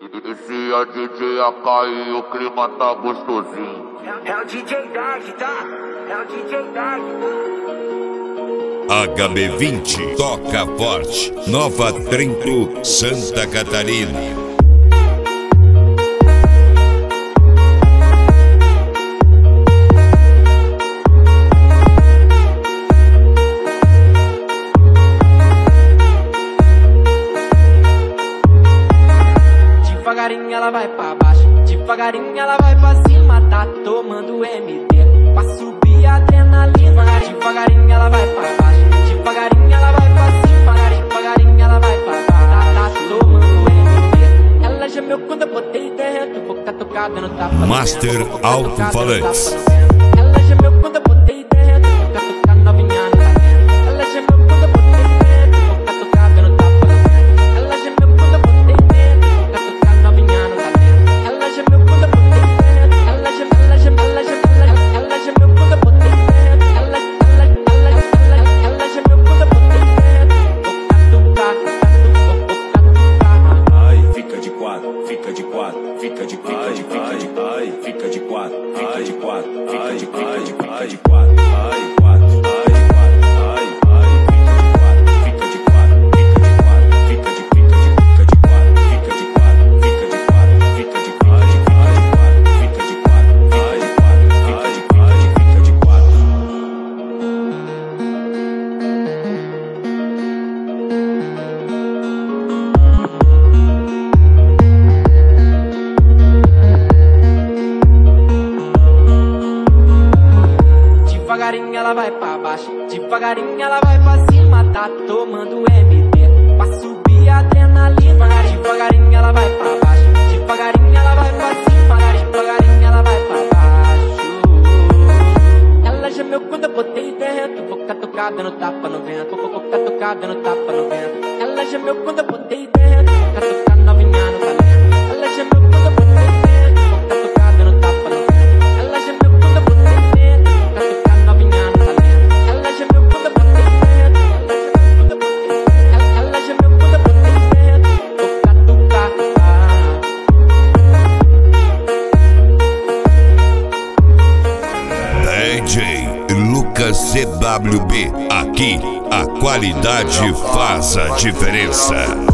Inicia DJ AK e o clima tá gostosinho. É o DJ Dark, tá? É o DJ Dark, HB20 toca forte. Nova Trento, Santa Catarina. Devagarinho ela vai pra baixo, devagarinho ela vai pra cima, tá tomando MD pra subir a adrenalina. Devagarinho ela vai pra baixo, devagarinho ela vai pra cima, devagarinho ela vai pra baixo, tá tomando MD. Ela gemeu quando eu botei dentro, boca tocada no tapa. Master Alto-Falantes. Ela gemeu quando eu botei dentro, boca tocada novinha no talento. Ela gemeu quando eu botei dentro, boca tocada no tapa. Ela gemeu quando eu botei dentro, boca tocada novinha no talento. Ela gemeu quando eu botei dentro, ela gemeu quando eu botei dentro, ela gemeu quando eu botei dentro, boca tocada. Ai, fica de quatro, fica de quatro, fica de quatro, ai, fica de quatro, fica de quatro, fica de quatro, fica de quatro, ai, quatro, ai, quatro, ai, fica de quatro, fica de quatro, fica de quatro, fica de quatro, fica de quatro, fica de quatro, fica de quatro, fica de quatro, ai, quatro, fica de quatro, fica de quatro. Devagarinho ela vai pra baixo, devagarinho ela vai pra cima, tá tomando MD pra subir a adrenalina. Devagarinho ela vai pra baixo, devagarinho ela vai pra cima, devagarinho ela vai pra baixo. Ela gemeu quando eu botei dentro, boca tocada no tapa no vento, boca tocada no tapa no vento. Ela gemeu quando eu botei dentro, boca tocada novinha no talento. Ela gemeu quando eu botei dentro, boca tocada no tapa no vento. Ela gemeu quando eu botei dentro, boca tocada novinha no talento. Ela gemeu quando eu botei dentro, ela gemeu quando eu botei dentro, boca tocada. DJ Lucas CWB. Aqui a qualidade faz a diferença.